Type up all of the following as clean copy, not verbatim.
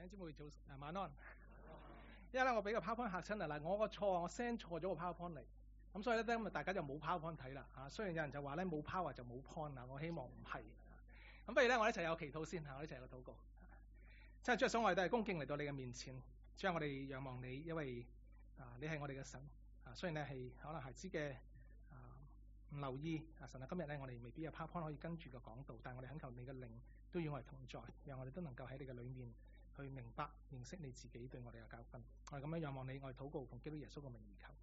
姊妹早晚安。因為咧我俾個 PowerPoint 嚇親啊！嗱，我個錯啊，我 send 錯咗個 PowerPoint 嚟，咁所以咧今日大家就冇 PowerPoint 睇啦嚇。雖然有人就話咧冇 Power 就冇 point 啊，我希望唔係。咁不如咧我一齊有祈禱先嚇，我一齊有個禱告。真係主啊，所以我哋都係恭敬嚟到你嘅面前，主啊，我哋仰望你，因為你係我哋嘅神啊。雖然咧係可能孩子嘅唔留意啊，神啊，今日咧我哋未必有 PowerPoint 可以跟住個講道，但係我哋懇求你嘅靈都與我哋同在，讓我哋都能夠喺你嘅裏面去明白認識你自己對我哋嘅教訓。我哋咁樣仰望你，我哋禱告奉基督耶穌嘅名而求。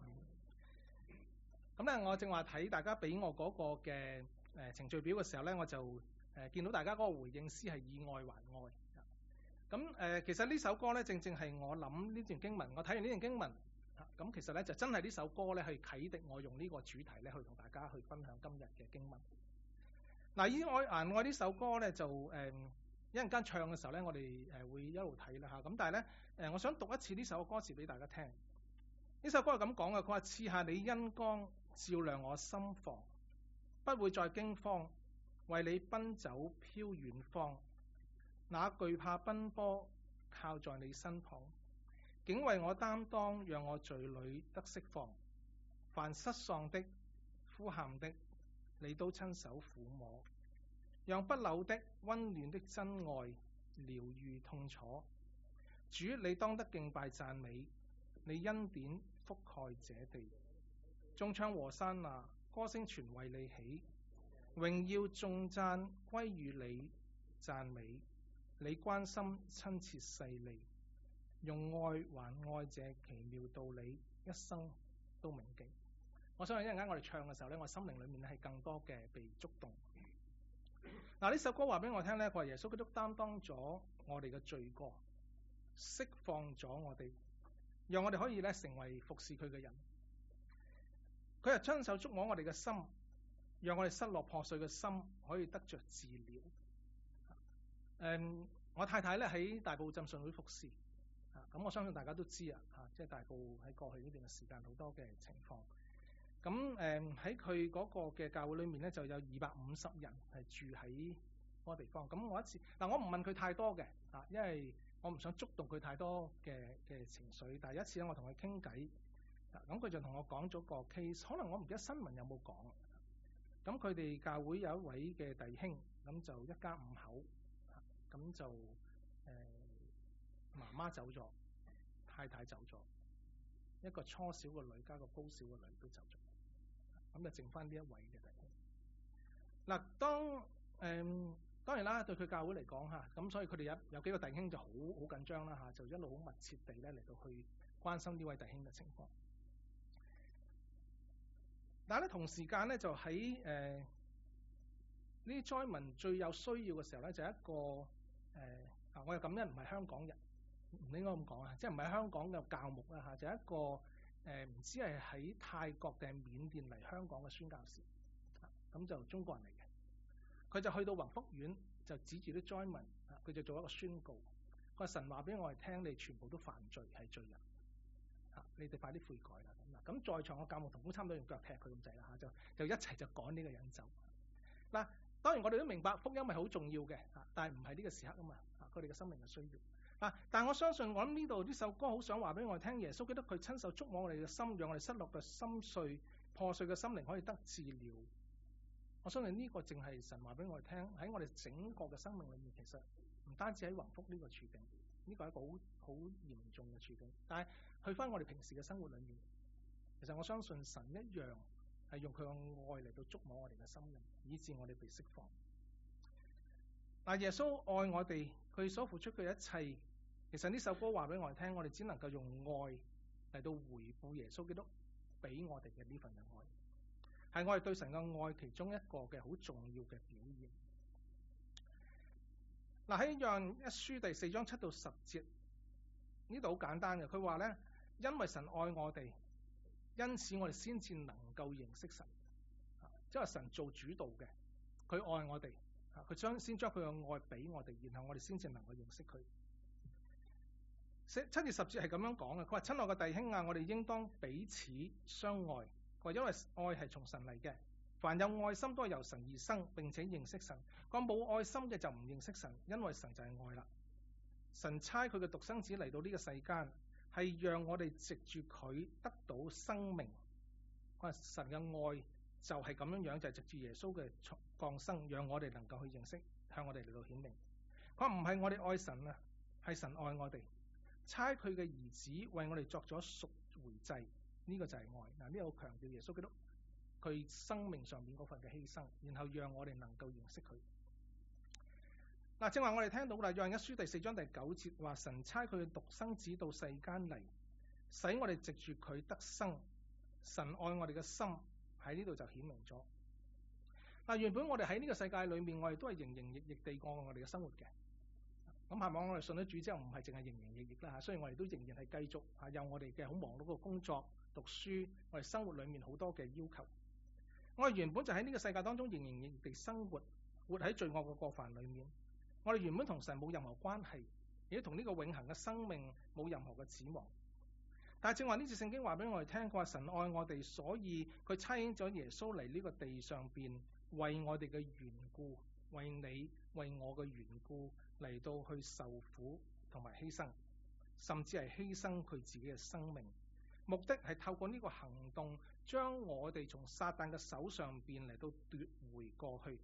咁咧，我正話睇大家俾我嗰個嘅程序表嘅時候咧，我就見到大家嗰個回應詩係以愛還愛。咁其實呢首歌咧，正正係我諗呢段經文，我睇完呢段經文，咁其實咧就真係呢首歌咧去啟迪我用呢個主題咧去同大家去分享今日嘅經文。嗱，以愛還愛呢首歌咧就一陣間唱嘅時候咧，我哋會一路睇啦嚇。咁但係咧我想讀一次呢首歌詞俾大家聽。呢首歌係咁講嘅，佢話賜下你恩光，照亮我心房，不會再驚慌，為你奔走飄遠方，那懼怕奔波，靠在你身旁，竟為我擔當，讓我罪裏得釋放。凡失喪的、呼喊的，你都親手撫摸，讓不朽的、溫暖的真愛療愈痛楚。主，你當得敬拜讚美，你恩典覆蓋這地。眾唱和散那，歌聲全為你起，榮耀頌讚歸於你，讚美你關心親切細膩，用愛還愛這奇妙道理，一生都銘記。我相信一陣間我哋唱嘅時候咧，我心靈裏面咧係更多嘅被觸動。嗱，呢首歌話俾我聽咧，佢話耶穌基督擔當咗我哋嘅罪過，釋放咗我哋，讓我哋可以咧成為服侍佢嘅人。佢係親手觸摸我哋嘅心，讓我哋失落破碎嘅心可以得着治療。我太太咧喺大埔浸信會服侍，咁我相信大家都知啊，即係大埔喺過去呢段嘅時間好多嘅情況。咁喺佢嗰個嘅教會裏面咧，就有250人係住喺嗰個地方。咁我一次我唔問佢太多嘅，因為我唔想觸動佢太多嘅情緒。但係一次咧，我同佢傾偈，咁佢就同我講咗個 case， 可能我唔記得新聞有冇講。咁佢哋教會有一位嘅弟兄，咁就一家5口，咁就媽媽走咗，太太走咗，一個初小嘅女加個高小嘅女都走咗。咁就剩翻呢一位嘅弟兄。嗱，當然啦，對佢教會嚟講嚇，咁所以佢哋有幾個弟兄就好緊張啦嚇，就一路好密切地咧嚟到去關心呢位弟兄嘅情況。但係咧同時間咧就喺呢啲災民最有需要嘅時候咧，就一個我又咁樣唔係香港人，唔應該咁講啊，即係唔係香港嘅教牧啦嚇，就一個唔知係喺泰國定係緬甸嚟香港嘅宣教士，咁就中國人嚟嘅。佢就去到宏福苑，就指住啲災民，佢就做一個宣告。佢話神話俾我哋聽，你全部都犯罪，係罪人，你哋快啲悔改啦。咁在場嘅教牧同工差唔多用腳踢佢咁滯啦嚇，就一齊就趕呢個人走。嗱，當然我哋都明白福音係好重要嘅，但係唔係呢個時刻啊嘛，佢哋嘅生命嘅需要。但係我相信我諗呢度呢首歌好想話俾我哋聽，耶穌基督佢親手觸摸我哋嘅心，讓我哋失落嘅心碎、破碎嘅心靈可以得治療。我相信呢個正係神話俾我哋聽，喺我哋整個嘅生命裏面，其實唔單止喺宏福呢個處境，呢個係一個好嚴重嘅處境。但係去翻我哋平時嘅生活裏面，其實我相信神一樣係用佢嘅愛嚟到觸摸我哋嘅心靈，以致我哋被釋放。耶穌愛我哋，佢所付出嘅一切，其實呢首歌話俾我哋聽，我哋只能夠用愛嚟到回報耶穌基督俾我哋嘅呢份嘅愛，係我哋對神嘅愛其中一個嘅好重要嘅表現。喺約翰一書第4章7到10節，呢度好簡單嘅，佢話咧，因為神愛我哋，因此我哋先至能夠認識神，即係神做主導嘅，佢愛我哋，佢先將佢嘅愛俾我哋，然後我哋先至能夠認識佢。7至10節係咁樣講嘅，佢話親愛嘅弟兄啊，我哋應當彼此相愛。佢話因為愛係從神嚟嘅，凡有愛心都係由神而生，並且認識神。佢話冇愛心嘅就唔認識神，因為神就係愛啦。 神差佢嘅獨生子嚟到呢個世間，係讓我哋藉住佢得到生命。神嘅愛就係咁樣，就係藉住耶穌嘅降生，讓我哋能夠去認識，向我哋嚟到顯明。佢話唔係我哋愛神啊，係神愛我哋，差佢嘅兒子為我哋作咗贖回祭，呢個就係愛。呢個強調耶穌基督佢生命上面嗰份嘅犧牲，然後讓我哋能夠認識佢。正話我哋聽到啦，約翰一書第4章第9節話，神差佢嘅獨生子到世間嚟，使我哋藉住佢得生。神愛我哋嘅心喺呢度就顯明咗。原本我哋喺呢個世界裏面，我哋都係營營役役地過我哋嘅生活嘅。咁盼望我哋信咗主之後，唔係淨係營營役役啦，雖然我哋都仍然係繼續有我哋嘅好忙碌嘅工作、讀書，我哋生活裏面好多嘅要求。我哋原本就喺呢個世界當中營營役役地生活，活喺罪惡嘅過犯裏面。我哋原本同神冇任何關係，亦都同呢個永恆嘅生命冇任何嘅指望。但係正話呢次聖經話俾我哋聽，佢話神愛我哋，所以佢差遣咗耶穌嚟呢個地上邊，為我哋嘅緣故，為你為我嘅緣故嚟到去受苦同埋犧牲，甚至係犧牲佢自己嘅生命，目的係透過呢個行動，將我哋從撒旦嘅手上邊嚟到奪回過去。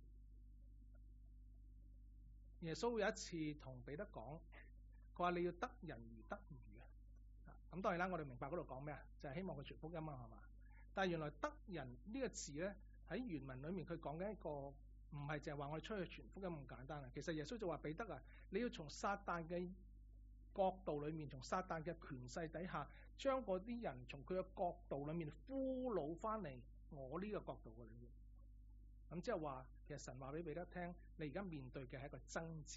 耶穌有一次同彼得講，佢話你要得人而得魚啊！咁當然啦，我哋明白嗰度講咩啊？就係希望佢傳福音啊，係嘛？但係原來得人呢個詞咧，喺原文裏面佢講緊一個唔係淨係話我哋出去傳福音咁簡單啊。其實耶穌就話彼得啊，你要從撒旦嘅角度裏面，從撒旦嘅權勢底下，將嗰啲人從佢嘅角度裏面俘虜翻嚟我呢個角度嘅裏面。咁即係話，其實神話俾彼得聽，你而家面對嘅係一個爭戰，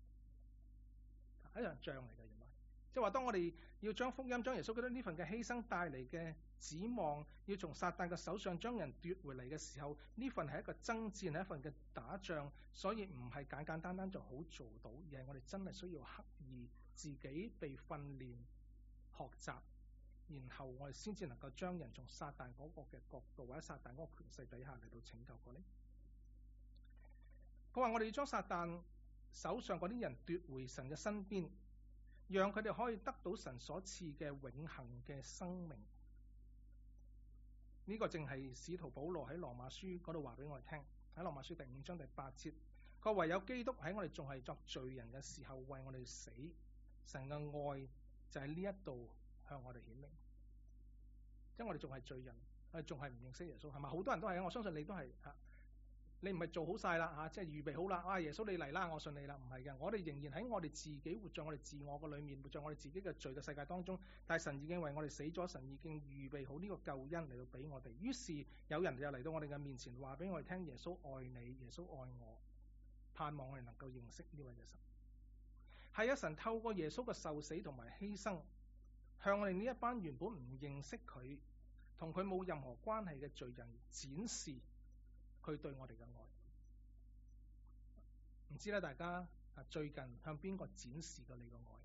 一場仗嚟嘅。原來即係話，當我哋要將福音、將耶穌基督呢份嘅犧牲帶嚟嘅指望，要從撒旦嘅手上將人奪回嚟嘅時候，呢份係一個爭戰，係一份嘅打仗，所以唔係簡簡單單就好做到，而係我哋真係需要刻意自己被訓練、學習，然後我哋先至能夠將人從撒旦嗰個嘅角度或者撒旦嗰個權勢底下嚟到拯救過嚟。佢話我哋要將撒旦手上嗰啲人奪回神嘅身邊，讓佢哋可以得到神所賜嘅永恆嘅生命。呢個正係使徒保羅喺羅馬書嗰度話俾我哋聽，喺羅馬書第5章第8節，佢唯有基督喺我哋仲係作罪人嘅時候為我哋死，神嘅愛就喺呢一度向我哋顯明。即係我哋仲係罪人，我哋仲係唔認識耶穌，係咪？好多人都係，我相信你都係嚇。你唔係做好晒啦嚇，即係預備好啦，耶穌你嚟啦，我信你啦，唔係嘅，我哋仍然喺我哋自己活在我哋自我嘅裏面，活在我哋自己嘅罪嘅世界當中。但係神已經為我哋死咗，神已經預備好呢個救恩嚟到俾我哋。於是有人就嚟到我哋嘅面前，話俾我哋聽耶穌愛你，耶穌愛我，盼望我哋能夠認識呢位嘅神。係啊，神透過耶穌嘅受死同埋犧牲，向我哋呢一班原本唔認識佢、同佢冇任何關係嘅罪人展示佢對我哋嘅愛。唔知咧，大家最近向邊個展示過你嘅愛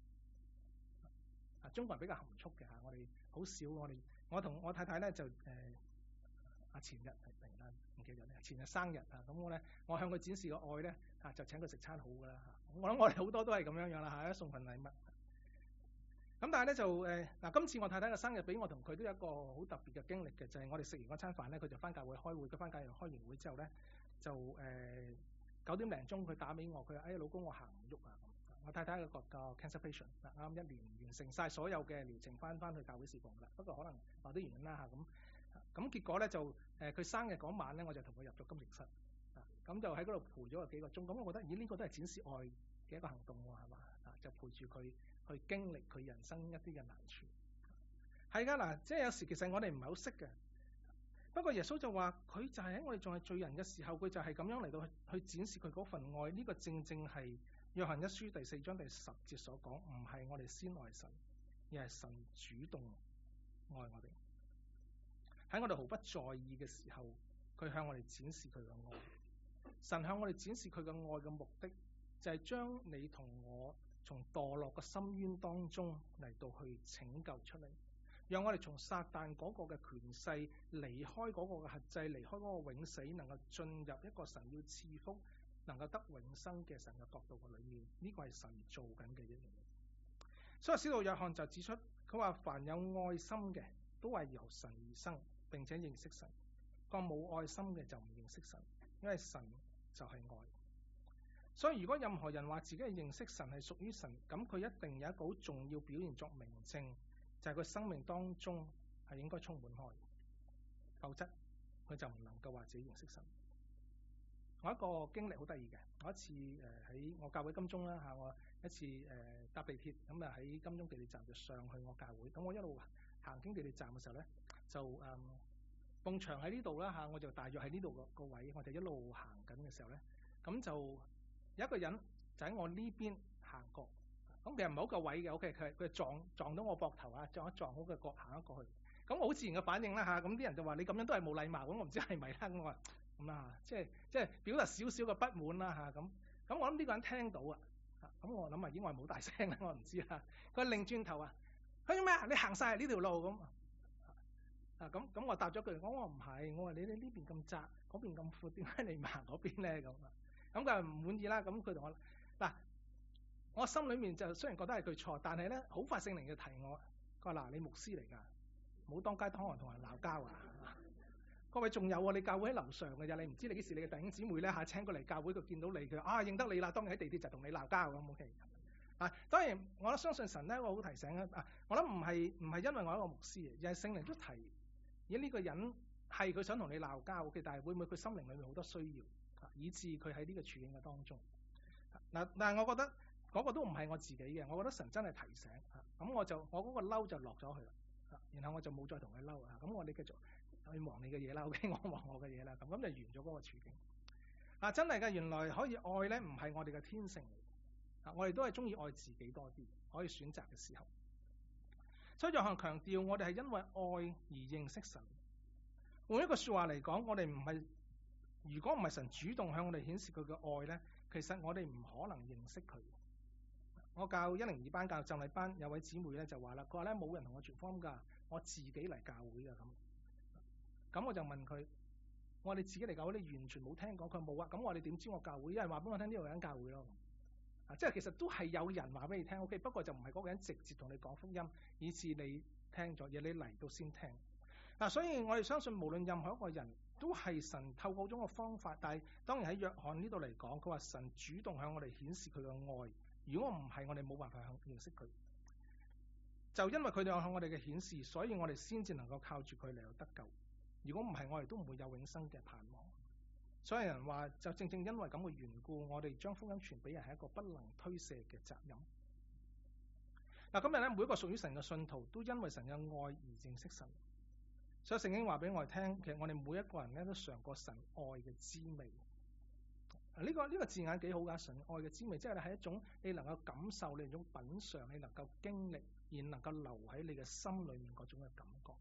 啊？中國人比較含蓄嘅嚇，我哋好少，我同我太太咧就前日突然間唔記得咧，前日生日啊，咁我向佢展示個愛咧就請佢食餐好噶啦嚇。我諗我哋好多都係咁樣樣啦嚇，送份禮物。咁但係咧就今次我太太嘅生日，俾我同佢都有一個好特別嘅經歷嘅，就係我哋食完嗰餐飯咧，佢就翻教會開會，佢翻教會開完會之後咧，就9點零鐘佢打俾我，佢話：老公我行唔喐啊！我太太個 cancer patient，啱1年完成晒所有嘅療程，翻去教會侍奉啦。不過可能某啲原因啦嚇，咁結果咧就佢生日嗰晚咧，我就同佢入咗金營室，咁就喺嗰度陪咗幾個鐘。咁我覺得呢個都係展示愛嘅一個行動喎，係嘛？就陪住佢去經歷佢人生一啲嘅難處。係㗎嗱，即係有時其實我哋唔係好識嘅。不過耶穌就話佢就係喺我哋仲係罪人嘅時候，佢就係咁樣嚟到去展示佢嗰份愛。呢個正正係約翰一書第4章第10節所講，唔係我哋先愛神，而係神主動愛我哋。喺我哋毫不在意嘅時候，佢向我哋展示佢嘅愛。神向我哋展示佢嘅愛嘅目的，就係將你同我從墮落嘅深淵當中嚟到去拯救出嚟，讓我哋從撒旦嗰個嘅權勢離開嗰個嘅轄制，離開嗰個永死，能夠進入一個神要賜福能夠得永生嘅神嘅國度嘅裏面，呢個係神做緊嘅一樣嘢。所以使徒約翰就指出，佢話凡有愛心嘅都係由神而生，並且認識神。個冇愛心嘅就唔認識神，因為神就係愛。所以如果任何人話自己係認識神，係屬於神，咁佢一定有一個好重要表現作明證，就係佢生命當中係應該充滿愛，否則佢就唔能夠話自己認識神。我一個經歷好得意嘅，我一次喺我教會金鐘啦嚇，我一次搭地鐵咁啊，喺金鐘地鐵站就上去我教會，咁我一路行經地鐵站嘅時候咧，就埲牆喺呢度啦嚇，我就大約喺呢度個位，我就一路行緊嘅時候咧，咁就有一個人就喺我呢邊行過，咁其實唔係好夠位嘅，OK，佢撞到我膊頭啊，撞一撞好嘅角行咗過去，咁我好自然嘅反應啦嚇，咁啲人就話你咁樣都係冇禮貌，咁我唔知係咪啦，咁我話咁啊，即係表達少少嘅不滿啦嚇，咁我諗呢個人聽到啊，咁我諗啊，應該係冇大聲啦，我唔知啦，佢擰轉頭啊，佢做咩啊？你行晒呢條路咁。咁我答咗句，我話唔係，我話你呢邊咁窄，嗰邊咁闊，點解你唔行嗰邊咧？咁佢唔滿意啦。咁佢同我嗱，我心裏面就雖然覺得係佢錯，但係咧好快聖靈就提我，佢話嗱，你牧師嚟㗎，唔好當街當巷同人鬧交啊！各位仲有喎，你教會喺樓上嘅啫，你唔知你幾時你嘅弟兄姊妹咧嚇請過嚟教會，佢見到你佢認得你啦，當然喺地鐵就同你鬧交咁 OK。當然我都相信神咧，我好提醒啊，我諗唔係因為我係一個牧師，而係聖靈都提。而呢個人係佢想同你鬧交嘅，但係會唔會佢心靈裏面好多需要，以致佢喺呢個處境嘅當中。但係我覺得嗰個都唔係我自己嘅，我覺得神真係提醒。咁我嗰個嬲就落咗去啦，然後我就冇再同佢嬲啊。咁我哋繼續去忙你嘅嘢啦，OK，我忙我嘅嘢啦。咁就完咗嗰個處境。真係嘅，原來可以愛咧，唔係我哋嘅天性嚟。我哋都係中意愛自己多啲，可以選擇嘅時候。所以約翰強調，我哋係因為愛而認識神。換一個說話嚟講，我哋唔係，如果唔係神主動向我哋顯示佢嘅愛咧，其實我哋唔可能認識佢。我教102班教浸禮班，有位姊妹咧就話啦，佢話咧冇人同我傳福音㗎，我自己嚟教會㗎咁。咁我就問佢，我話你自己嚟教會，你完全冇聽講？佢冇啊。咁我哋點知我教會？有人話俾我聽呢度有間教會咯。即係其實都係有人話俾你聽 ，OK， 不過就唔係嗰個人直接同你講福音，以致你聽咗，而你嚟到先聽。所以我哋相信無論任何一個人都係神透過種個方法，但係當然喺約翰呢度嚟講，佢話神主動向我哋顯示佢嘅愛。如果唔係，我哋冇辦法認識佢。就因為佢哋向我哋嘅顯示，所以我哋先至能夠靠住佢嚟到得救。如果唔係，我哋都唔會有永生嘅盼望。所以有人話，就正因為咁嘅緣故，我哋將福音傳俾人係一個不能推卸嘅責任。今日咧，每一個屬於神嘅信徒都因為神嘅愛而認識神。所以聖經話俾我哋聽，其實我哋每一個人咧都嘗過神愛嘅滋味。呢個字眼幾好㗎，神愛嘅滋味，即係係一種你能夠感受、你一種品嘗、你能夠經歷而能夠留喺你嘅心裏面嗰種嘅感覺。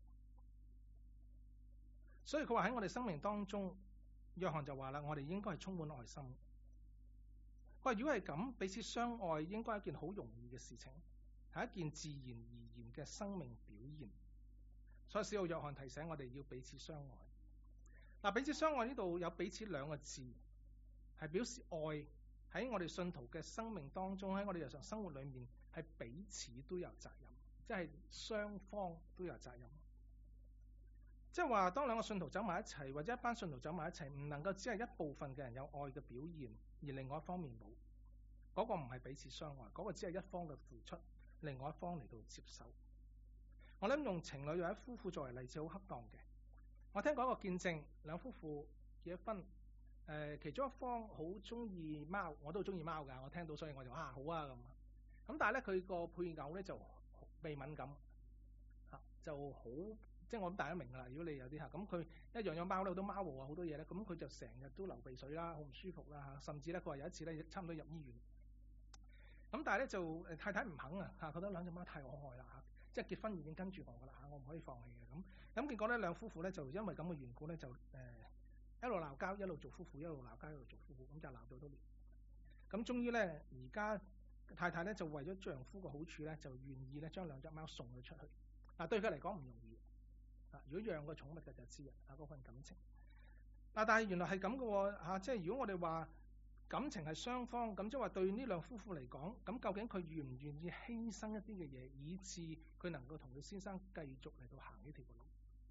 所以佢話喺我哋生命當中。約翰就話啦，我哋應該係充滿愛心。佢話如果係咁，彼此相愛應該係一件好容易嘅事情，係一件自然而然嘅生命表現。所以使徒約翰提醒我哋要彼此相愛。彼此相愛呢度有彼此兩個字，係表示愛喺我哋信徒嘅生命當中，喺我哋日常生活裏面係彼此都有責任，即係雙方都有責任。即係話，當兩個信徒走埋一齊，或者一班信徒走埋一齊，唔能夠只係一部分嘅人有愛嘅表現，而另外一方面冇，嗰個唔係彼此相愛，嗰個只係一方嘅付出，另外一方嚟到接受。我諗用情侶或者夫婦作為例子好恰當嘅。我聽過一個見證，兩夫婦結咗婚，其中一方好中意貓，我都好中意貓㗎，我聽到所以我就好啊咁。但係咧佢個配偶咧就鼻敏感，就好。即係我諗大家明㗎啦，如果你有啲咁佢一養咗貓咧，好多貓毛啊，好多嘢咧，咁佢就成日都流鼻水啦，好唔舒服啦，甚至咧佢話有一次咧差唔多入醫院。但係咧就太太唔肯啊，覺得兩隻貓太可愛啦，即係結婚已經跟住我㗎啦，我唔可以放棄嘅咁結果咧兩夫婦咧就因為咁嘅緣故咧就一路鬧交，一路做夫婦，一路鬧交，一路做夫婦，咁就鬧咗多年。咁終於咧而家太太咧就為咗丈夫嘅好處咧，就願意咧將兩隻貓送咗出去。對佢嚟講唔容易。如果養個寵物嘅就知嗰份感情。但係原來係咁嘅喎，即係如果我哋話感情係雙方，咁即係話對呢兩夫婦嚟講，咁究竟佢願唔願意犧牲一啲嘅嘢，以致佢能夠同佢先生繼續嚟到行呢條路？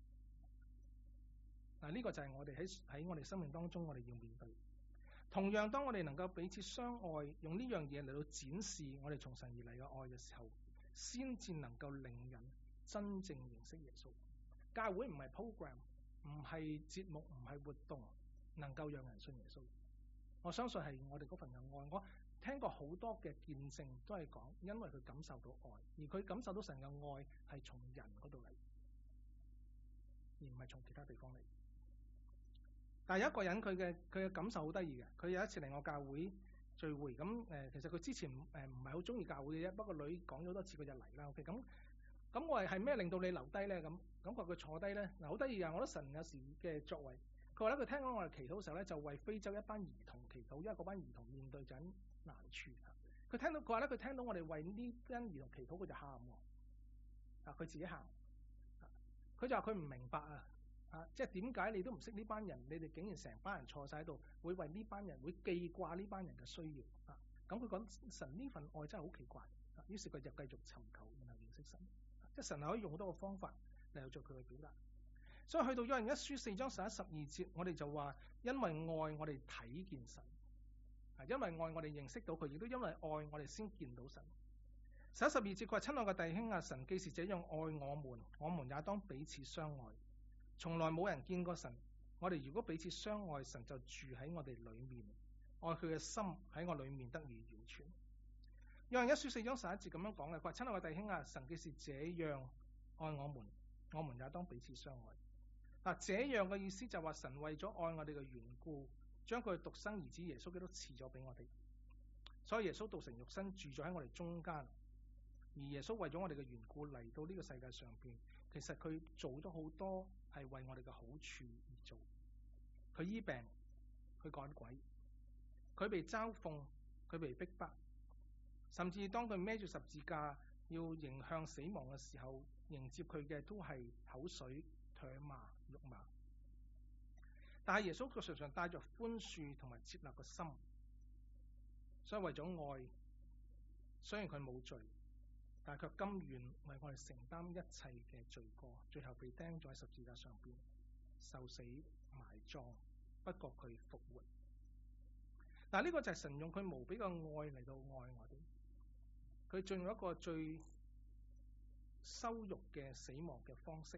嗱，呢個就係我哋喺我哋生命當中，我哋要面對。同樣，當我哋能夠彼此相愛，用呢樣嘢嚟到展示我哋從神而嚟嘅愛嘅時候，先至能夠令人真正認識耶穌。教會唔係 program， 唔係節目，唔係活動，能夠讓人信耶穌。我相信係我哋嗰份嘅愛。我聽過好多嘅見證都係講，因為佢感受到愛，而佢感受到神嘅愛係從人嗰度嚟，而唔係從其他地方嚟。但係有一個人佢嘅感受好得意嘅，佢有一次嚟我教會聚會，咁其實佢之前唔係好中意教會嘅啫，不過女講咗好多次佢就嚟啦。OK， 咁我係咩令到你留低咧？咁佢坐低咧，嗱好得意啊！我覺得神有時嘅作為，佢話咧佢聽講我哋祈禱嘅時候咧，就為非洲一班兒童祈禱，因為嗰班兒童面對緊難處。佢話咧佢聽到我哋為呢班兒童祈禱，佢就喊喎，佢自己喊，佢就話佢唔明白即係點解你都唔識呢班人，你哋竟然成班人坐晒喺度，會為呢班人會記掛呢班人嘅需要咁佢講神呢份愛真係好奇怪於是佢就繼續尋求然後認識神。即係神係可以用好多個方法嚟做佢嘅表達。所以去到約翰一書4章11、12節，我哋就話因為愛我哋睇見神，因為愛我哋認識到佢，亦都因為愛我哋先見到神。11、12節佢話親愛嘅弟兄啊，神既是這樣愛我們，我們也當彼此相愛。從來冇人見過神，我哋如果彼此相愛，神就住喺我哋裏面，愛佢嘅心喺我裏面得以完全。約翰一書4章11節咁樣講嘅，佢話親愛嘅弟兄啊，神既是這樣愛我們，我們也當彼此相愛。這樣嘅意思就話神為咗愛我哋嘅緣故，將佢獨生兒子耶穌基督賜咗俾我哋，所以耶穌道成肉身住咗喺我哋中間，而耶穌為咗我哋嘅緣故嚟到呢個世界上邊，其實佢做咗好多係為我哋嘅好處而做。佢醫病，佢趕鬼，佢被嘲諷，佢被逼迫，甚至當佢孭住十字架要迎向死亡嘅時候，迎接佢嘅都係口水、唾罵、辱罵。但係耶穌佢常常帶着寬恕同埋接納嘅心，所以為咗愛，雖然佢冇罪，但係卻甘願為我哋承擔一切嘅罪過，最後被釘咗喺十字架上邊，受死埋葬，不過佢復活。嗱，呢個就係神用佢無比嘅愛嚟到愛我哋。佢進入一個最羞辱嘅死亡嘅方式，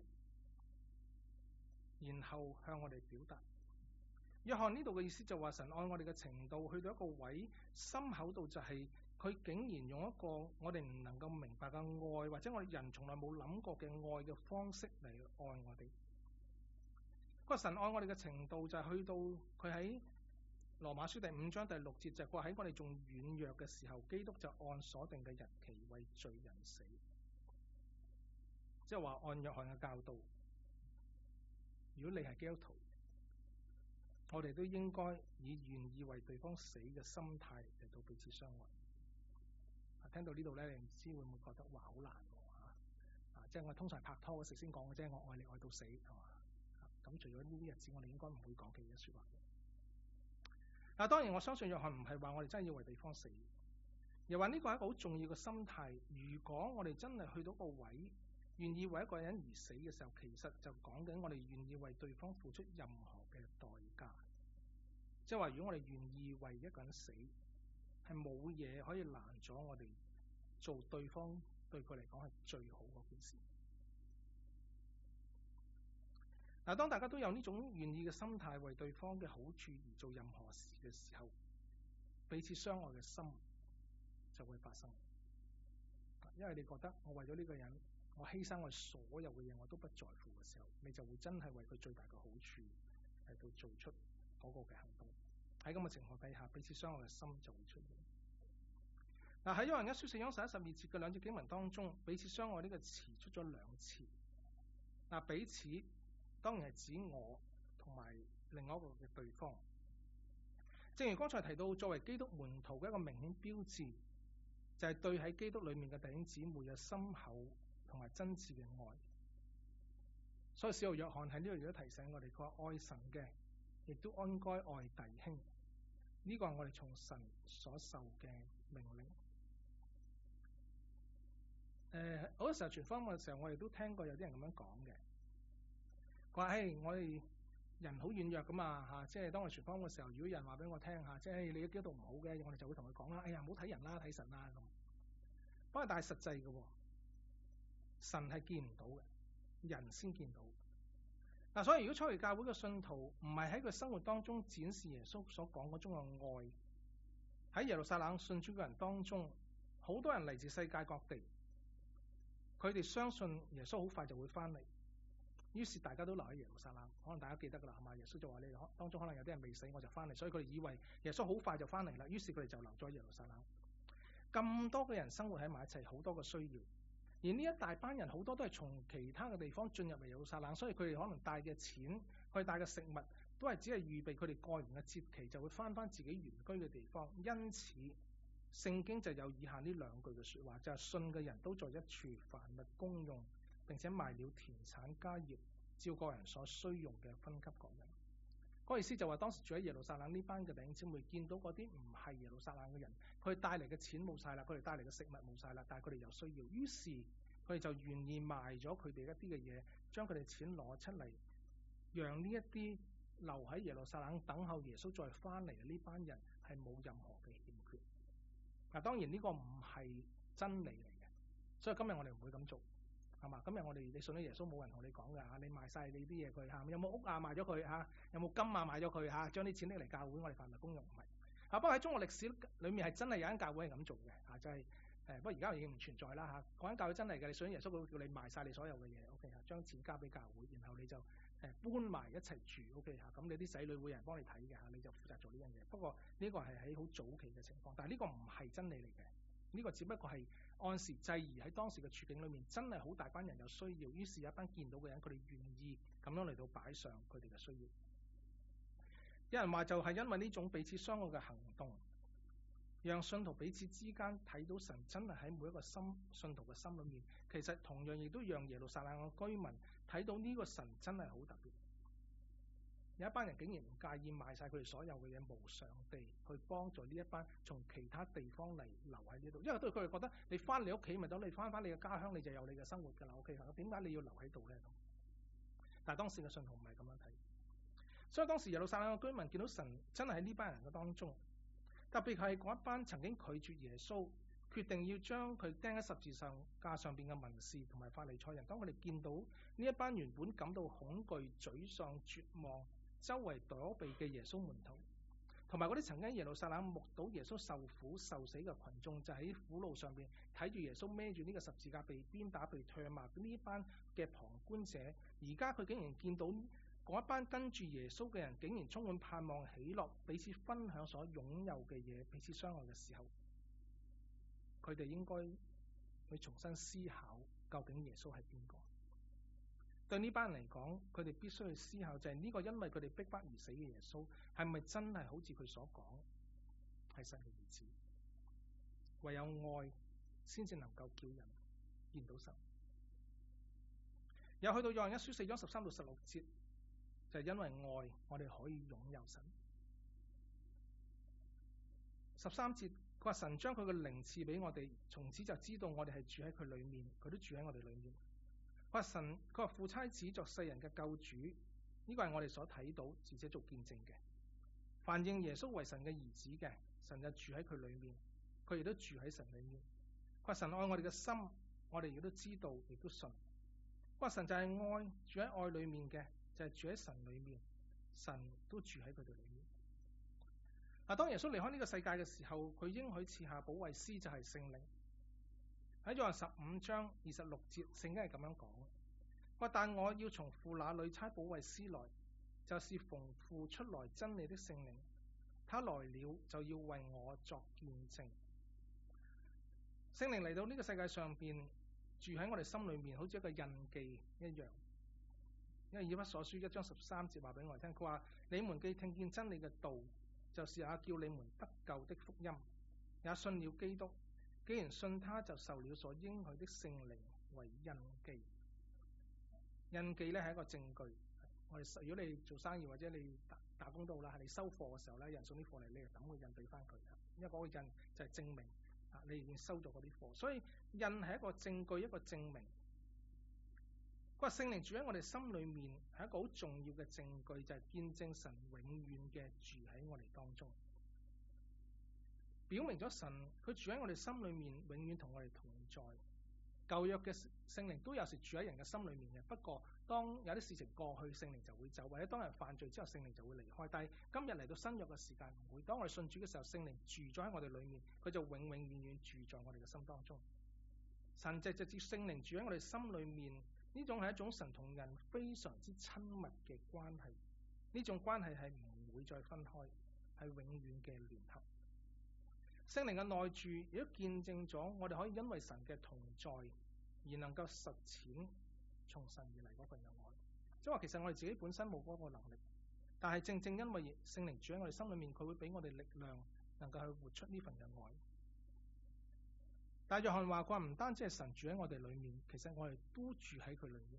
然後向我哋表達。約翰呢度嘅意思就話神愛我哋嘅程度去到一個位，深厚度就係佢竟然用一個我哋唔能夠明白嘅愛，或者我哋人從來冇諗過嘅愛嘅方式嚟愛我哋。個神愛我哋嘅程度就係去到佢喺羅馬書第5章第6節，就係話喺我哋仲軟弱嘅時候，基督就按所定嘅日期為罪人死。即係話按約翰嘅教導，如果你係基督徒，我哋都應該以願意為對方死嘅心態嚟到彼此相愛。聽到呢度咧，你唔知會唔會覺得哇好難喎？即係我通常拍拖嗰時先講嘅啫，我愛你愛到死，係嘛？咁除咗呢啲日子，我哋應該唔會講嘅嘢説話。嗱，當然我相信約翰唔係話我哋真係要為對方死，又話呢個係一個好重要嘅心態。如果我哋真係去到個位，願意為一個人而死嘅時候，其實就講緊我哋願意為對方付出任何嘅代價。即係話，如果我哋願意為一個人死，係冇嘢可以攔咗我哋做對方對佢嚟講係最好嗰件事。嗱，當大家都有呢種願意嘅心態，為對方嘅好處而做任何事嘅時候，彼此相愛嘅心就會發生。因為你覺得我為咗呢個人，我犧牲我所有嘅嘢我都不在乎嘅時候，你就會真係為佢最大嘅好處嚟到做出嗰個嘅行動。喺咁嘅情況底下，彼此相愛嘅心就會出現。嗱，喺約翰一書4章11、12節嘅兩節經文當中，彼此相愛呢個詞出咗2次。嗱，彼此當然係指我同埋另外一個嘅對方。正如剛才提到，作為基督門徒嘅一個明顯標誌，就係對喺基督裏面嘅弟兄姊妹有深厚同埋真摯嘅愛。所以使徒約翰喺呢度亦都提醒我哋，佢話愛神嘅亦都應該愛弟兄。 呢個係我哋從神所受嘅命令。好多時候傳福音嘅時候，我哋都聽過有啲人咁樣講嘅，佢話：我哋人好軟弱噶嘛嚇，即係當我傳福音嘅時候，如果有人話俾我聽嚇，即係你嘅基督徒唔好嘅，我哋就會同佢講啦，唔好睇人啦，睇神啦咁。不過但係實際嘅喎，神係見唔到嘅，人先見到。嗱，所以如果初期教會嘅信徒唔係喺佢生活當中展示耶穌所講嗰種嘅愛，喺耶路撒冷信主嘅人當中，好多人嚟自世界各地，佢哋相信耶穌好快就會翻嚟，於是大家都留喺耶路撒冷。可能大家記得㗎啦，係嘛？耶穌就話：你哋當中可能有啲人未死，我就翻嚟，所以佢哋以為耶穌好快就翻嚟啦，於是佢哋就留咗耶路撒冷。咁多嘅人生活喺埋一齊，好多嘅需要。而呢一大班人好多都係從其他嘅地方進入嚟耶路撒冷，所以佢哋可能帶嘅錢，佢哋帶嘅食物，都係只係預備佢哋過完嘅節期就會翻自己原居嘅地方。因此，聖經就有以下呢兩句嘅説話，就係信嘅人都在一處凡物公用，並且賣了田產家業，照個人所需用嘅分給各人。嗰個意思就話當時住喺耶路撒冷呢班嘅弟兄姊妹見到嗰啲唔係耶路撒冷嘅人，佢哋帶嚟嘅錢冇晒啦，佢哋帶嚟嘅食物冇晒啦，但係佢哋有需要，於是佢哋就願意賣咗佢哋一啲嘅嘢，將佢哋錢攞出嚟，讓呢一啲留喺耶路撒冷等候耶穌再翻嚟嘅呢班人係冇任何嘅欠缺。嗱，當然呢個唔係真理嚟嘅，所以今日我哋唔會咁做。係嘛？今日我哋你信咗耶穌，冇人同你講㗎嚇，你賣晒你啲嘢佢嚇，有冇屋啊賣咗佢嚇，有冇金啊賣咗佢嚇，將啲錢拎嚟教會，我哋凡物公用唔係。不過喺中國歷史裏面係真係有間教會係咁做嘅嚇，就係不過而家已經唔存在啦嚇。嗰間教會真係嘅，你信咗耶穌，佢會叫你賣晒你所有嘅嘢 ，OK 嚇，將錢交俾教會，然後你就搬埋一齊住 ，OK 嚇，咁你啲仔女會有人幫你睇嘅嚇，你就負責做呢樣嘢。不過呢個係喺好早期嘅情況，但係呢個唔係真理嚟嘅。呢個只不過係按時制宜喺當時嘅處境裏面，真係好大班人有需要，於是有一班見到嘅人，佢哋願意咁樣嚟到擺上佢哋嘅需要。有人話就係因為呢種彼此相愛嘅行動，讓信徒彼此之間睇到神真係喺每一個信徒嘅心裏面，其實同樣亦都讓耶路撒冷嘅居民睇到呢個神真係好特別。有一班人竟然唔介意賣晒佢哋所有嘅嘢，無償地去幫助呢一班從其他地方嚟留喺呢度，因為對佢哋覺得你翻你屋企咪得，你翻你嘅家鄉你就有你嘅生活㗎啦。OK，點解你要留喺度咧？但係當時嘅信徒唔係咁樣睇，所以當時耶路撒冷嘅居民見到神真係喺呢班人嘅當中，特別係嗰一班曾經拒絕耶穌，決定要將佢釘喺十字架上邊嘅文士同埋法利賽人，當佢哋見到呢一班原本感到恐懼、沮喪、絕望、周圍躲避嘅耶穌門徒，同埋嗰啲曾經耶路撒冷目睹耶穌受苦受死嘅群眾，就喺苦路上邊睇住耶穌孭住呢個十字架被鞭打被唾罵呢班嘅旁觀者，而家佢竟然見到嗰一班跟住耶穌嘅人，竟然充滿盼望喜樂，彼此分享所擁有嘅嘢，彼此相愛嘅時候，佢哋應該去重新思考究竟耶穌係邊個。對呢班人嚟講，佢哋必須去思考就係呢個因為佢哋逼迫而死嘅耶穌，係咪真係好似佢所講係神嘅兒子？唯有愛先至能夠叫人見到神。又去到約翰一書4章13到16節，就係因為愛，我哋可以擁有神。13節佢話神將佢嘅靈賜俾我哋，從此就知道我哋係住喺佢裏面，佢都住喺我哋裏面。佢話父差子作世人嘅救主，呢個係我哋所睇到而且做見證嘅。凡認耶穌為神嘅兒子嘅，神就住喺佢裏面，佢亦都住喺神裏面。佢話神愛我哋嘅心，我哋亦都知道，亦都信。佢話神就係愛，住喺愛裏面嘅，就係住喺神裏面，神都住喺佢哋裏面。嗱，當耶穌離開呢個世界嘅時候，佢應許賜下保惠師，就係聖靈。喺約翰15章26節，聖經係咁樣講。但我要從父那裏差保惠師來，就是從父出來真理的聖靈，他來了就要為我作見證。聖靈嚟到呢個世界上邊，住喺我哋心裏面，好似一個印記一樣。因為以弗所書1章13節話俾我哋聽，佢話你們既聽見真理嘅道，就是也叫你們得救的福音，也信了基督。既然信他，就受了所應許的聖靈為印記。印記咧係一個證據， 如果你做生意或者你打工都好啦，你收貨嘅時候咧，有人送啲貨嚟，你就抌個印俾翻佢，因為嗰個印就係證明你已經收咗嗰啲貨，所以印係一個證據，一個證明。佢話聖靈住喺我哋心裏面係一個好重要嘅證據，就係見證神永遠嘅住喺我哋當中，表明咗神佢住喺我哋心裏面，永遠同我哋同在。舊約嘅聖靈都有時住喺人嘅心裏面嘅，不過當有啲事情過去，聖靈就會走，或者當人犯罪之後，聖靈就會離開。但係今日嚟到新約嘅時間唔會，當我哋信主嘅時候，聖靈住咗喺我哋裏面，佢就永永遠遠住在我哋嘅心當中。神就直接聖靈住喺我哋心裏面，呢種係一種神同人非常之親密嘅關係，呢種關係係唔會再分開，係永遠嘅聯合。聖靈嘅內住亦都見證咗我哋可以因為神嘅同在而能夠實踐從神而嚟嗰份嘅愛。即係話其實我哋自己本身冇嗰個能力，但係正正因為聖靈住喺我哋心裏面，佢會俾我哋力量能夠去活出呢份嘅愛。但係約翰話過，唔單止係神住喺我哋裏面，其實我哋都住喺佢裏面。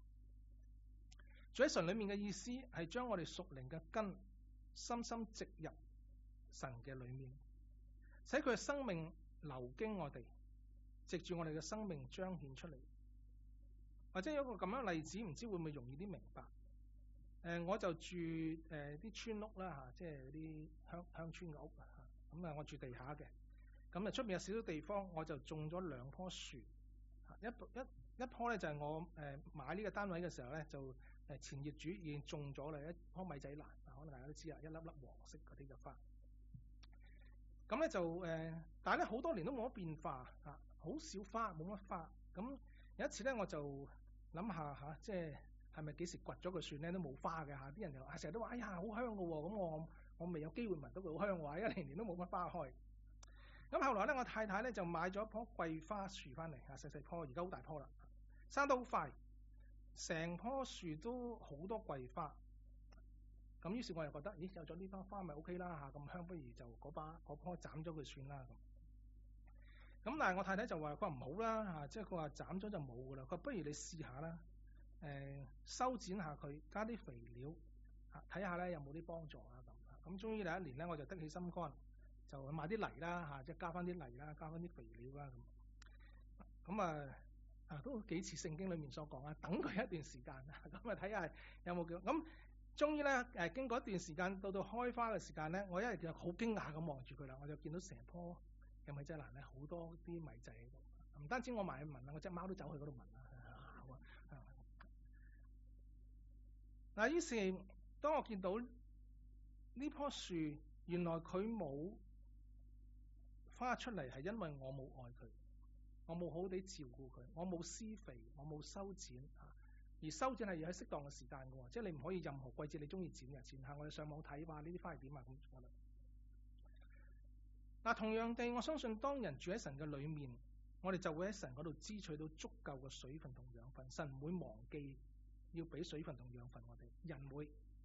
住喺神裏面嘅意思係將我哋屬靈嘅根深深植入神嘅裏面，使佢嘅生命流經我哋，藉住我哋嘅生命彰顯出嚟。或者有一個咁樣嘅例子，唔知會唔會容易啲明白？我就住啲村屋啦嚇，即係啲鄉村嘅屋啊。咁啊，我住地下嘅。咁啊，出面有少少地方，我就種咗2棵樹。一棵咧就係我買呢個單位嘅時候咧，就前業主已經種咗啦一棵米仔蘭，可能大家都知啦，一粒粒黃色嗰啲嘅花。咁咧就但係咧好多年都冇乜變化啊，好少花，冇乜花。咁有一次咧，我就諗下嚇，即係咪幾時掘咗佢算咧都冇花嘅嚇？啲人就成日都話：哎呀，好香嘅喎！咁我未有機會聞到佢好香喎，一年年都冇乜花開。咁後來咧，我太太咧就買咗一棵桂花樹翻嚟，細細棵，而家好大棵啦，生得好快，成棵樹都好多桂花。咁於是我又覺得，咦，有咗呢班花咪 OK 啦嚇，咁香，不如就嗰棵斬咗佢算啦咁。咁但係我太太就話：佢話唔好啦嚇，即係佢話斬咗就冇噶啦。佢話不如你試下啦，修剪下佢，加啲肥料嚇，睇下咧有冇啲幫助啊咁。咁終於有一年咧，我就得起心肝，就買啲泥啦嚇，即係加翻啲泥啦，加翻啲肥料啦咁。咁都幾似聖經裏面所講啊，等佢一段時間啊，咁啊睇下有冇叫咁。終於咧經過一段時間，到開花嘅時間咧，我一日就好驚訝咁望住佢啦，我就見到成棵嘅米仔蘭咧好多啲米仔喺度。唔單止我埋去聞啦，我隻貓都走去嗰度聞啦。嗱，於是當我見到呢棵樹，原來佢冇花出嚟，係因為我冇愛佢，我冇好好地照顧佢，我冇施肥，我冇修剪。而修剪係要喺適當嘅時間嘅喎，即係你唔可以任何季節你中意剪嘅剪下。我哋上網睇話呢啲花係點啊咁。嗱，同樣地，我相信當人住喺神嘅裏面，我哋就會喺神嗰度支取到足夠嘅水分同養分。神唔會忘記要俾水分同養分我哋，人會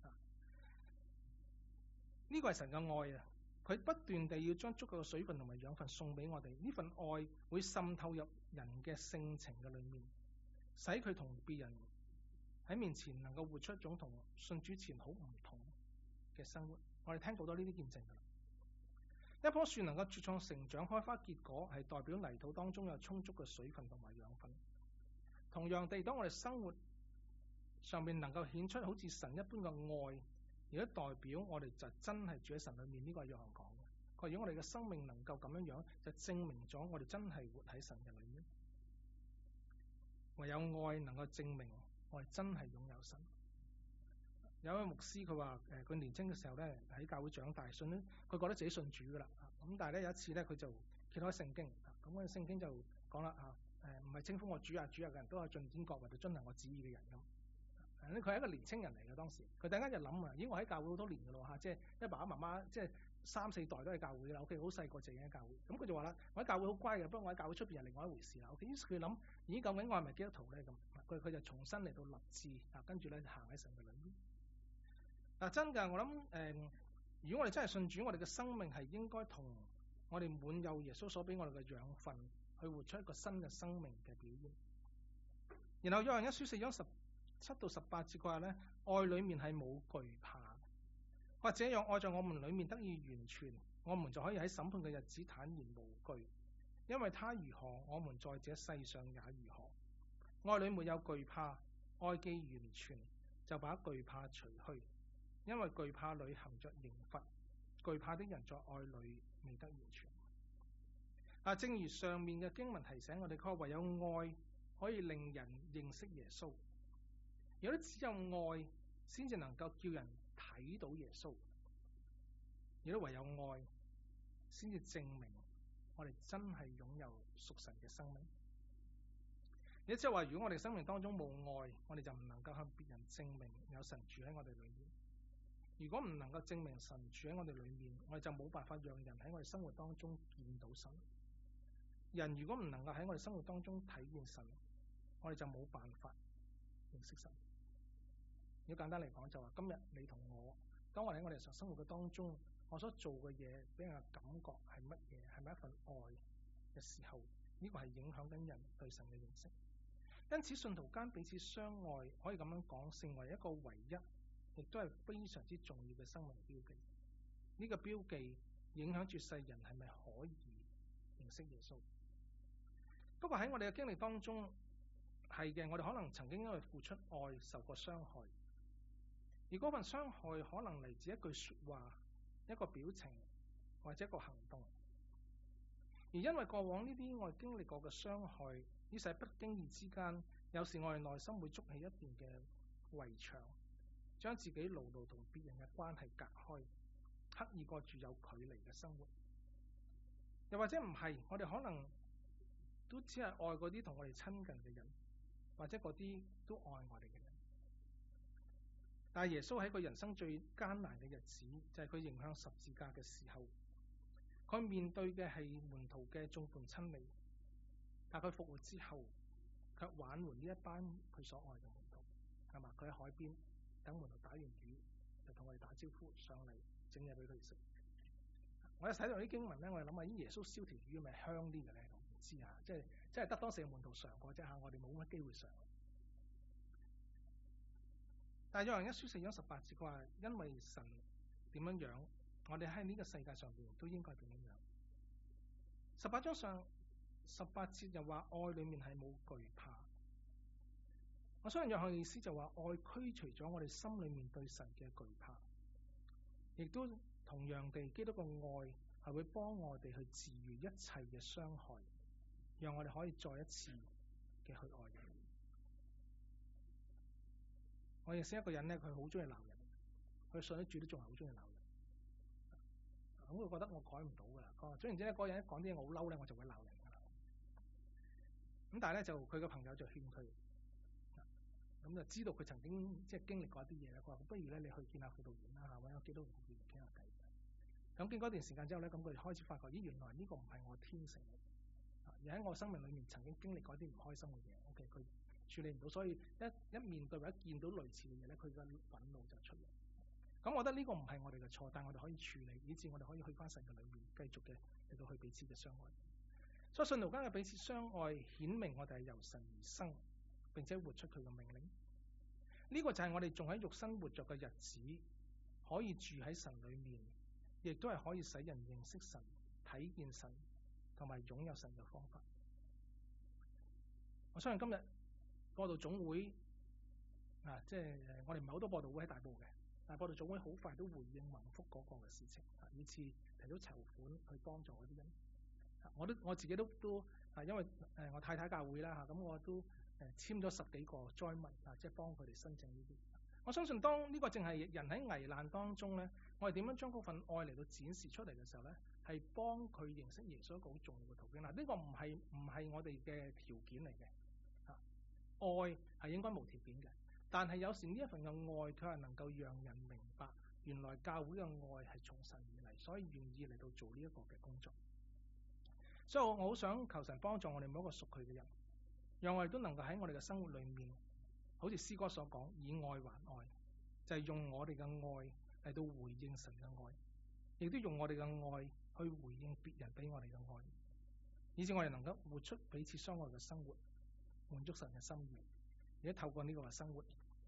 呢個係神嘅愛啊！佢不斷地要將足夠嘅水分同埋養分送俾我哋，呢份愛會滲透入人嘅性情嘅裏面，使佢同別人喺面前能夠活出一種同信主前好唔同嘅生活。我哋聽過多呢啲見證㗎啦。一棵樹能夠茁壯成長、開花結果，係代表泥土當中有充足嘅水分同埋養分。同樣地，當我哋生活上面能夠顯出好似神一般嘅愛，如果代表我哋就真係住喺神裏面，呢個係約翰講嘅。佢如果我哋嘅生命能夠咁樣，就證明咗我哋真係活喺神嘅裏面。唯有愛能夠證明我哋真係擁有神。有一位牧師佢話佢年輕嘅時候咧喺教會長大，佢覺得自己信主噶啦。咁但係咧有一次咧佢就揭開聖經，咁嗰聖經就講啦唔係稱呼我主啊主啊嘅人都係進天國或者遵行我旨意嘅人咁。佢係一個年青人嚟嘅當時，佢突然間就諗啊，咦我喺教會好多年噶咯嚇，即係一爸爸媽媽即係3、4代都係教會啦。OK， 好細個就已經喺教會。咁佢就話啦，我喺教會好乖嘅，不過我喺教會出邊係另外一回事啦。OK，於是佢諗，咦究竟我係咪基督徒咧咁？佢就重新嚟到立志跟住咧行喺神嘅裏面。真㗎，我諗如果我哋真係信主，我哋嘅生命係應該同我哋滿有耶穌所俾我哋嘅養分，去活出一個新嘅生命嘅表現。然後約翰一書4章 17到18節嘅話咧，愛裏面係冇懼怕，或者讓愛在我們裏面得以完全，我們就可以喺審判嘅日子坦然無懼，因為他如何，我們在這世上也如何。愛裏沒有懼怕，愛既完全，就把懼怕除去，因為懼怕裏含着刑罰，懼怕的人在愛裏未得完全。正如上面嘅經文提醒我哋，佢話唯有愛可以令人認識耶穌，如果只有愛先至能夠叫人睇到耶穌，如果唯有愛先至證明我哋真係擁有屬神嘅生命。亦即係話，如果我哋生命當中冇愛，我哋就唔能夠向別人證明有神住喺我哋裏面。如果唔能夠證明神住喺我哋裏面，我哋就冇辦法讓人喺我哋生活當中見到神。人如果唔能夠喺我哋生活當中體驗神，我哋就冇辦法認識神。如果簡單嚟講，就話今日你同我，當我哋喺我哋日常生活嘅當中，我所做嘅嘢俾人嘅感覺係乜嘢？係咪一份愛嘅時候？呢個係影響緊人對神嘅認識。因此，信徒間彼此相愛，可以咁樣講，成為一個唯一，亦都係非常之重要嘅生命標記。呢個標記影響住世人係咪可以認識耶穌。不過喺我哋嘅經歷當中，係嘅，我哋可能曾經因為付出愛受過傷害，而嗰份傷害可能嚟自一句說話、一個表情或者一個行動。而因為過往呢啲我哋經歷過嘅傷害，於是喺不經意之間，有時我哋內心會築起一段嘅圍牆，將自己牢牢同別人嘅關係隔開，刻意過住有距離嘅生活。又或者唔係，我哋可能都只係愛嗰啲同我哋親近嘅人，或者嗰啲都愛我哋嘅人。但係耶穌喺佢人生最艱難嘅日子，就係佢迎向十字架嘅時候，佢面對嘅係門徒嘅眾叛親離，但佢復活之後，卻挽回呢一班佢所愛嘅門徒，係嘛？佢喺海邊等門徒打完魚，就同我哋打招呼上嚟整嘢俾佢哋食。我一睇到啲經文咧，我就諗下，咦，耶穌燒條魚咪香啲嘅咧？我唔知啊，即係得當時嘅門徒嘗過啫嚇，我哋冇乜機會嘗。但係約翰一書4章18節，佢話因為神點樣樣，我哋喺呢個世界上邊都應該點樣樣。18章上18節又話愛裏面係冇懼怕。我相信約翰嘅意思就話愛驅除咗我哋心裏面對神嘅懼怕，亦都同樣地，基督嘅愛係會幫我哋去治癒一切嘅傷害，讓我哋可以再一次嘅去愛人。我認識一個人咧，佢好中意鬧人，佢信咗主都仲係好中意鬧人。咁佢覺得我改唔到噶啦。佢話總言之咧，嗰個人一講啲嘢我好嬲咧，我就會鬧人噶啦。咁但係咧就佢個朋友就勸佢，咁就知道佢曾經即係經歷過一啲嘢咧。佢話不如咧你去見下輔導員啦，揾個基督徒去傾下偈。咁經過一段時間之後咧，咁佢哋開始發覺，咦，原來呢個唔係我天性嘅，而喺我生命裏面曾經經歷過一啲唔開心嘅嘢。OK， 佢處理唔到，所以一面對或者見到類似嘅嘢咧，佢嘅憤怒就出嚟。咁我覺得呢個唔係我哋嘅錯，但係我哋可以處理，以致我哋可以去翻神嘅裏面，繼續嘅嚟到去彼此嘅相愛。所以信徒間嘅彼此相愛，顯明我哋係由神而生，並且活出佢嘅命令。呢個就係我哋仲喺肉身活着嘅日子，可以住喺神裏面，亦都係可以使人認識神、睇見神同埋擁有神嘅方法。我相信今日播道總會即係我哋唔係好多播道會喺大埔嘅，但係播道總會好快都回應民福嗰個嘅事情，以致提到籌款去幫助嗰啲人。我自己都因為我太太教會啦，咁我都簽咗10幾個災民即係幫佢哋申請呢啲。我相信當呢個正係人喺危難當中咧，我哋點樣將嗰份愛嚟到展示出嚟嘅時候咧，係幫佢認識耶穌一個好重要嘅途徑。呢個唔係我哋嘅條件嚟嘅。愛係應該無條件嘅，但係有時呢一份嘅愛，佢係能夠讓人明白，原來教會嘅愛係從神而嚟，所以願意嚟到做呢一個嘅工作。所以我好想求神幫助我哋每一個屬佢嘅人，讓我哋都能夠喺我哋嘅生活裏面，好似詩歌所講，以愛還愛，就係用我哋嘅愛嚟到回應神嘅愛，亦都用我哋嘅愛去回應別人俾我哋嘅愛，以致我哋能夠活出彼此相愛嘅生活，滿足神嘅心意，而且透過呢個嘅生活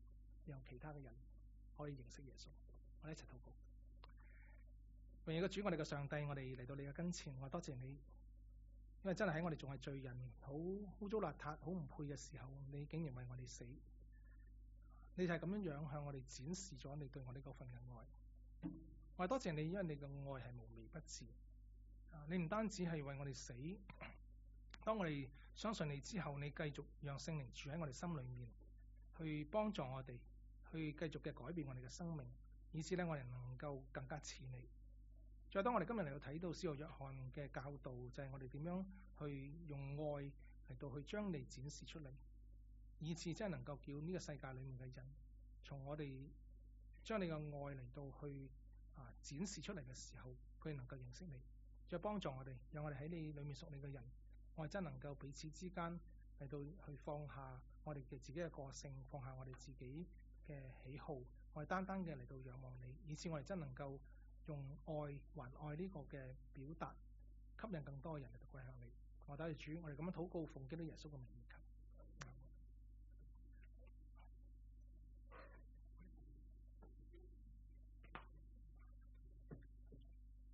讓其他嘅人可以認識耶穌。我哋一齊禱告。榮耀嘅主，我哋嘅上帝，我哋嚟到你嘅跟前，我多謝你，因為真係喺我哋仲係罪人，好污糟邋遢、好唔配嘅時候，你竟然為我哋死。你就係咁樣樣向我哋展示咗你對我哋嗰份嘅愛。我哋多謝你，因為你嘅愛係無微不至。你唔單止係為我哋死，當我哋相信你之後，你繼續讓聖靈住喺我哋心裏面，去幫助我哋，去繼續嘅改變我哋嘅生命，以致咧我哋能夠更加似你。再當我哋今日嚟到睇到使徒約翰嘅教導，就係我哋點樣去用愛嚟到去將你展示出嚟，以致真係能夠叫呢個世界裏面嘅人，從我哋將你嘅愛嚟到去展示出嚟嘅時候，佢哋能夠認識你。再幫助我哋，讓我哋喺你裏面屬你嘅人，我哋真能夠彼此之間嚟到去放下我哋嘅自己嘅個性，放下我哋自己嘅喜好，我哋單單嘅嚟到仰望你，以致我哋真能夠用愛還愛呢個嘅表達，吸引更多嘅人嚟到歸向你。我哋主，我哋咁樣禱告，奉基督耶穌嘅名而求。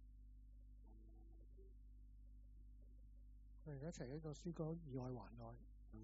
我哋一齊一個詩歌，以愛還愛。